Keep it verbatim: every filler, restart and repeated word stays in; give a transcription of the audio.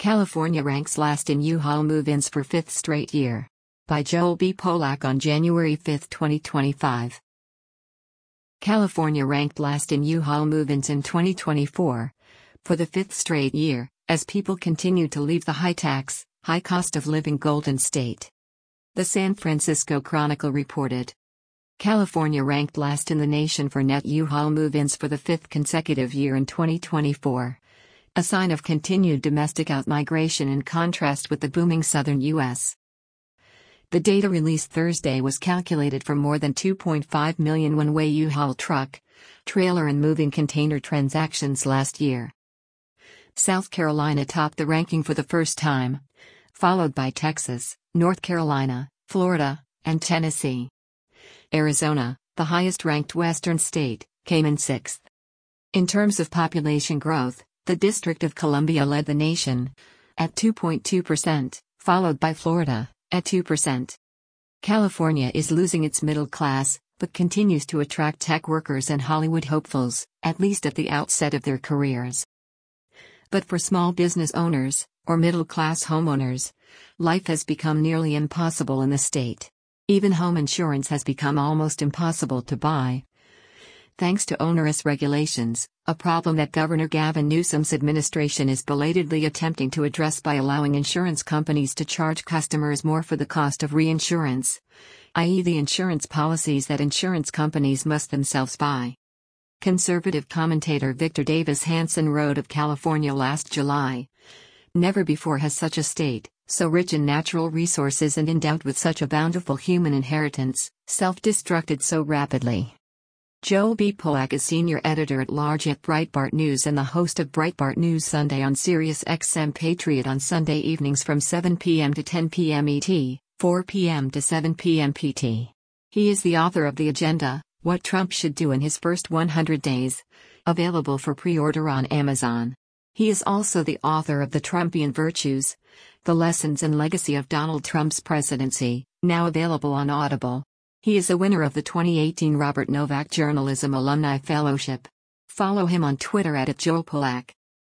California ranks last in U-Haul move-ins for fifth straight year. By Joel B. Polak on January fifth, twenty twenty-five. California ranked last in U-Haul move-ins in twenty twenty-four, for the fifth straight year, as people continue to leave the high-tax, high-cost of living Golden State. The San Francisco Chronicle reported. California ranked last in the nation for net U-Haul move-ins for the fifth consecutive year in twenty twenty-four. A sign of continued domestic outmigration in contrast with the booming southern U S. The data released Thursday was calculated for more than two point five million one-way U-Haul truck, trailer and moving container transactions last year. South Carolina topped the ranking for the first time, followed by Texas, North Carolina, Florida, and Tennessee. Arizona, the highest-ranked western state, came in sixth. In terms of population growth, the District of Columbia led the nation, at two point two percent, followed by Florida, at two percent. California is losing its middle class, but continues to attract tech workers and Hollywood hopefuls, at least at the outset of their careers. But for small business owners, or middle-class homeowners, life has become nearly impossible in the state. Even home insurance has become almost impossible to buy, thanks to onerous regulations, a problem that Governor Gavin Newsom's administration is belatedly attempting to address by allowing insurance companies to charge customers more for the cost of reinsurance, that is the insurance policies that insurance companies must themselves buy. Conservative commentator Victor Davis Hanson wrote of California last July, "Never before has such a state, so rich in natural resources and endowed with such a bountiful human inheritance, self-destructed so rapidly." Joel B. Polak is senior editor-at-large at Breitbart News and the host of Breitbart News Sunday on Sirius X M Patriot on Sunday evenings from seven p m to ten p m E T, four p m to seven p m P T. He is the author of The Agenda, What Trump Should Do in His First one hundred days, available for pre-order on Amazon. He is also the author of The Trumpian Virtues, The Lessons and Legacy of Donald Trump's Presidency, now available on Audible. He is a winner of the twenty eighteen Robert Novak Journalism Alumni Fellowship. Follow him on Twitter at Joel Polak.